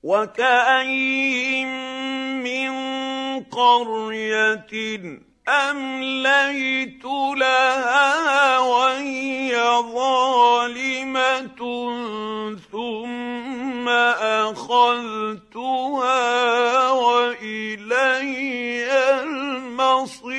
وكأين من قرية أمليت لها وهي ظالمة ثم أخذتها وإلي المصير.